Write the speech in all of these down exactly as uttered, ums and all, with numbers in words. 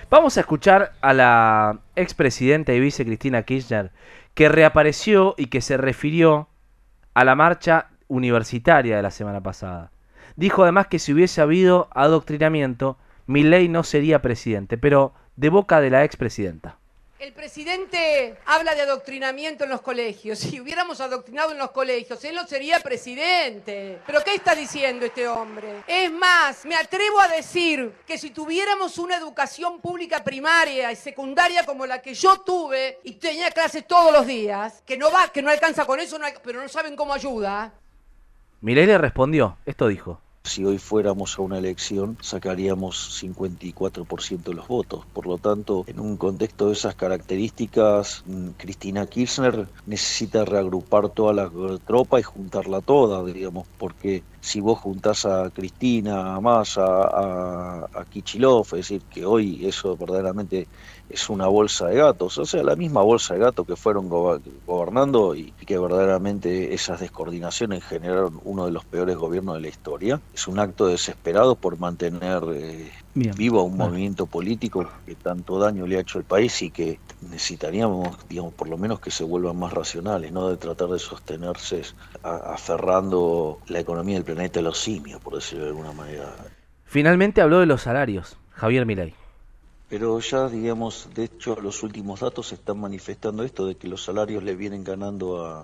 Vamos a escuchar a la expresidenta y vice Cristina Kirchner, que reapareció y que se refirió a la marcha universitaria de la semana pasada. Dijo además que si hubiese habido adoctrinamiento, Milei no sería presidente, pero de boca de la expresidenta. El presidente habla de adoctrinamiento en los colegios. Si hubiéramos adoctrinado en los colegios, él no sería presidente. ¿Pero qué está diciendo este hombre? Es más, me atrevo a decir que si tuviéramos una educación pública primaria y secundaria como la que yo tuve, y tenía clases todos los días, que no va, que no alcanza con eso, no hay, pero no saben cómo ayuda. Milei le respondió, esto dijo. Si hoy fuéramos a una elección, sacaríamos cincuenta y cuatro por ciento de los votos. Por lo tanto, en un contexto de esas características, Cristina Kirchner necesita reagrupar toda la tropa y juntarla toda, digamos, porque si vos juntás a Cristina, a Massa, a, a Kicillof, es decir, que hoy eso verdaderamente es una bolsa de gatos, o sea, la misma bolsa de gatos que fueron go gobernando y que verdaderamente esas descoordinaciones generaron uno de los peores gobiernos de la historia. Es un acto desesperado por mantener eh, vivo a un Bien. movimiento político que tanto daño le ha hecho al país y que necesitaríamos, digamos, por lo menos que se vuelvan más racionales, no de tratar de sostenerse a, aferrando la economía del planeta a los simios, por decirlo de alguna manera. Finalmente habló de los salarios, Javier Milei. Pero ya, digamos, de hecho, los últimos datos están manifestando esto, de que los salarios le vienen ganando a,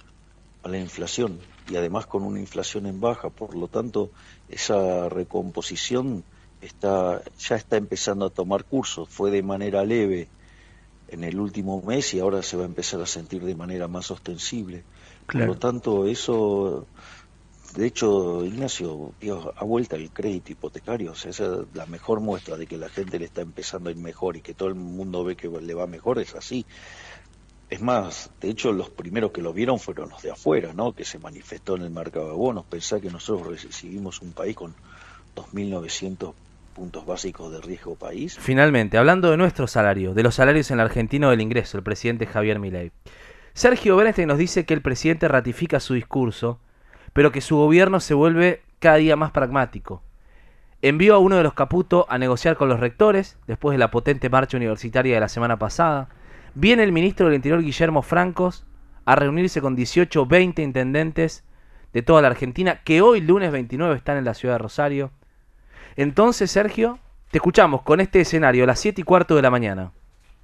a la inflación, y además con una inflación en baja. Por lo tanto, esa recomposición está ya está empezando a tomar curso. Fue de manera leve en el último mes y ahora se va a empezar a sentir de manera más ostensible. Claro. Por lo tanto, eso... De hecho, Ignacio, dio a vuelta el crédito hipotecario, o sea, esa es la mejor muestra de que la gente le está empezando a ir mejor y que todo el mundo ve que le va mejor, es así. Es más, de hecho, los primeros que lo vieron fueron los de afuera, ¿no? Que se manifestó en el mercado de bonos. Pensá que nosotros recibimos un país con dos mil novecientos puntos básicos de riesgo país. Finalmente, hablando de nuestro salario, de los salarios en la Argentina o del ingreso, el presidente Javier Milei. Sergio Bernstein nos dice que el presidente ratifica su discurso, pero que su gobierno se vuelve cada día más pragmático. Envió a uno de los Caputo a negociar con los rectores, después de la potente marcha universitaria de la semana pasada. Viene el ministro del Interior, Guillermo Francos, a reunirse con dieciocho, veinte intendentes de toda la Argentina, que hoy, lunes veintinueve, están en la ciudad de Rosario. Entonces, Sergio, te escuchamos con este escenario a las siete y cuarto de la mañana.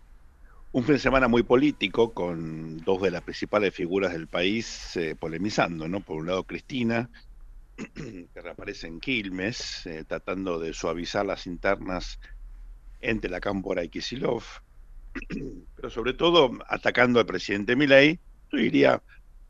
Un fin de semana muy político, con dos de las principales figuras del país eh, polemizando, ¿no? Por un lado, Cristina, que reaparece en Quilmes, eh, tratando de suavizar las internas entre la Cámpora y Kicillof, pero sobre todo atacando al presidente Milei, yo diría,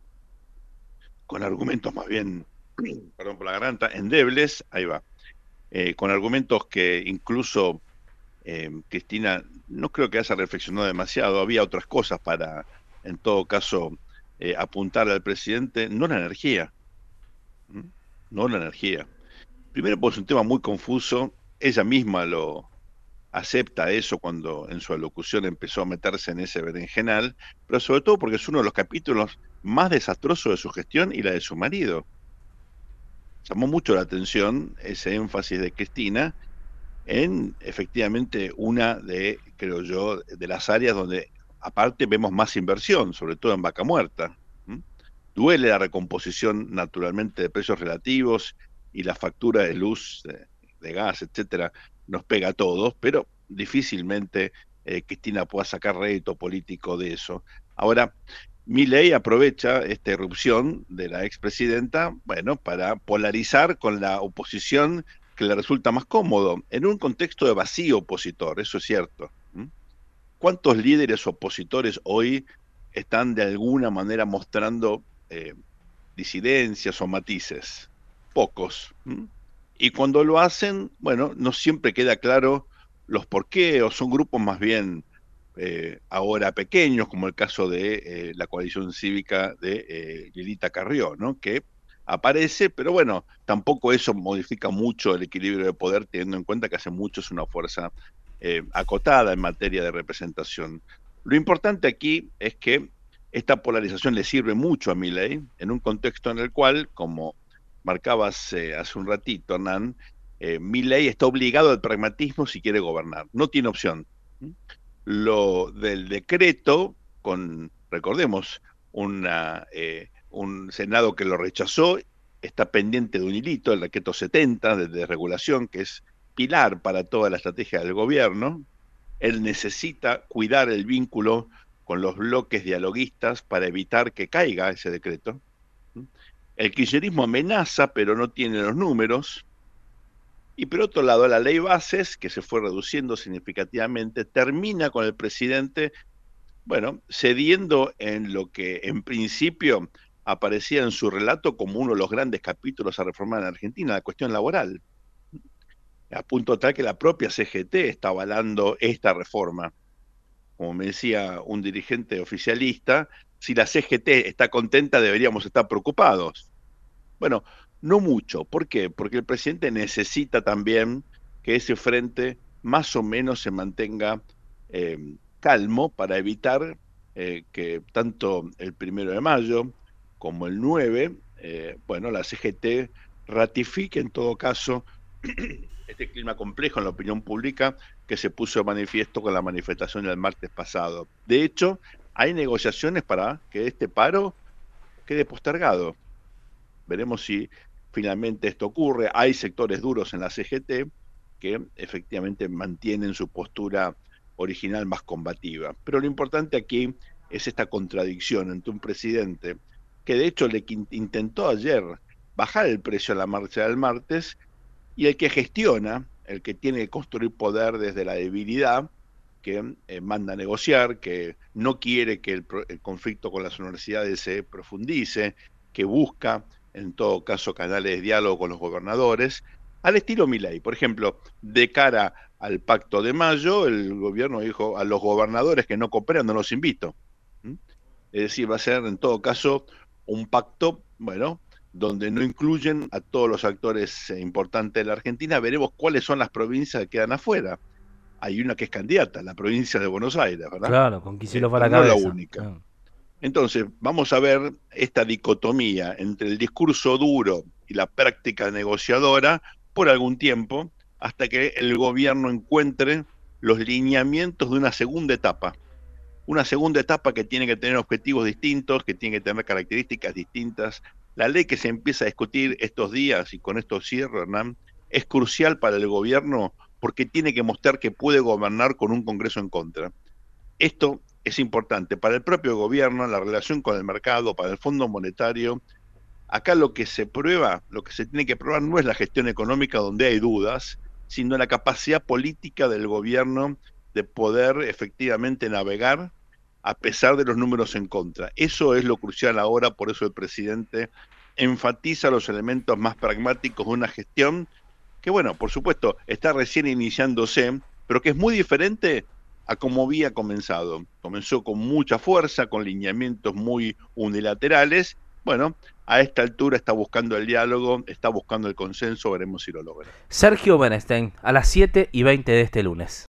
con argumentos más bien, perdón por la garganta, endebles, ahí va, eh, con argumentos que incluso eh, Cristina no creo que haya reflexionado demasiado, había otras cosas para, en todo caso, eh, apuntar al presidente, no la energía, ¿Mm? no la energía. Primero, pues es un tema muy confuso, ella misma lo acepta eso cuando en su alocución empezó a meterse en ese berenjenal, pero sobre todo porque es uno de los capítulos más desastrosos de su gestión y la de su marido. Llamó mucho la atención ese énfasis de Cristina en efectivamente una de, creo yo, de las áreas donde aparte vemos más inversión, sobre todo en Vaca Muerta. ¿Mm? Duele la recomposición naturalmente de precios relativos y la factura de luz, de, de gas, etcétera, nos pega a todos, pero difícilmente eh, Cristina pueda sacar rédito político de eso. Ahora, Milei aprovecha esta irrupción de la expresidenta, bueno, para polarizar con la oposición que le resulta más cómodo, en un contexto de vacío opositor, eso es cierto. ¿Mm? ¿Cuántos líderes opositores hoy están de alguna manera mostrando eh, disidencias o matices? Pocos. ¿Mm? Y cuando lo hacen, bueno, no siempre queda claro los por qué, o son grupos más bien eh, ahora pequeños, como el caso de eh, la coalición cívica de eh, Lilita Carrió, ¿no? Que aparece, pero bueno, tampoco eso modifica mucho el equilibrio de poder, teniendo en cuenta que hace mucho es una fuerza eh, acotada en materia de representación. Lo importante aquí es que esta polarización le sirve mucho a Milei en un contexto en el cual, como marcabas eh, hace un ratito, Hernán, Eh, Milei está obligado al pragmatismo si quiere gobernar, no tiene opción. Lo del decreto, con, recordemos, una, eh, un Senado que lo rechazó, está pendiente de un hilito, el decreto setenta de desregulación, que es pilar para toda la estrategia del gobierno. Él necesita cuidar el vínculo con los bloques dialoguistas para evitar que caiga ese decreto. El kirchnerismo amenaza, pero no tiene los números. Y por otro lado, la ley Bases, que se fue reduciendo significativamente, termina con el presidente, bueno, cediendo en lo que en principio aparecía en su relato como uno de los grandes capítulos a reformar en Argentina, la cuestión laboral. A punto tal que la propia C G T está avalando esta reforma. Como me decía un dirigente oficialista, si la C G T está contenta, deberíamos estar preocupados. Bueno, no mucho. ¿Por qué? Porque el presidente necesita también que ese frente más o menos se mantenga eh, calmo para evitar eh, que tanto el primero de mayo como el nueve, eh, bueno, la C G T ratifique en todo caso este clima complejo en la opinión pública que se puso de manifiesto con la manifestación del martes pasado. De hecho, hay negociaciones para que este paro quede postergado. Veremos si finalmente esto ocurre. Hay sectores duros en la C G T que efectivamente mantienen su postura original más combativa. Pero lo importante aquí es esta contradicción entre un presidente que de hecho le intentó ayer bajar el precio a la marcha del martes y el que gestiona, el que tiene que construir poder desde la debilidad, que eh, manda a negociar, que no quiere que el, el conflicto con las universidades se profundice, que busca en todo caso canales de diálogo con los gobernadores, al estilo Milei. Por ejemplo, de cara al pacto de mayo, el gobierno dijo a los gobernadores que no cooperan no los invito. ¿Mm? Es decir, va a ser en todo caso un pacto, bueno, donde no incluyen a todos los actores eh, importantes de la Argentina. Veremos cuáles son las provincias que quedan afuera. Hay una que es candidata, la provincia de Buenos Aires, ¿verdad? Claro, con Kicillof Eh, a la pero no cabeza. la única. No. Entonces, vamos a ver esta dicotomía entre el discurso duro y la práctica negociadora por algún tiempo, hasta que el gobierno encuentre los lineamientos de una segunda etapa. Una segunda etapa que tiene que tener objetivos distintos, que tiene que tener características distintas. La ley que se empieza a discutir estos días, y con esto cierro, Hernán, es crucial para el gobierno porque tiene que mostrar que puede gobernar con un Congreso en contra. Esto es importante para el propio gobierno, la relación con el mercado, para el Fondo Monetario. Acá lo que se prueba, lo que se tiene que probar no es la gestión económica donde hay dudas, sino la capacidad política del gobierno de poder efectivamente navegar a pesar de los números en contra. Eso es lo crucial ahora, por eso el presidente enfatiza los elementos más pragmáticos de una gestión que, bueno, por supuesto, está recién iniciándose, pero que es muy diferente a como había comenzado. Comenzó con mucha fuerza, con lineamientos muy unilaterales. Bueno, a esta altura está buscando el diálogo, está buscando el consenso, veremos si lo logra. Sergio Bernstein, a las siete y veinte de este lunes.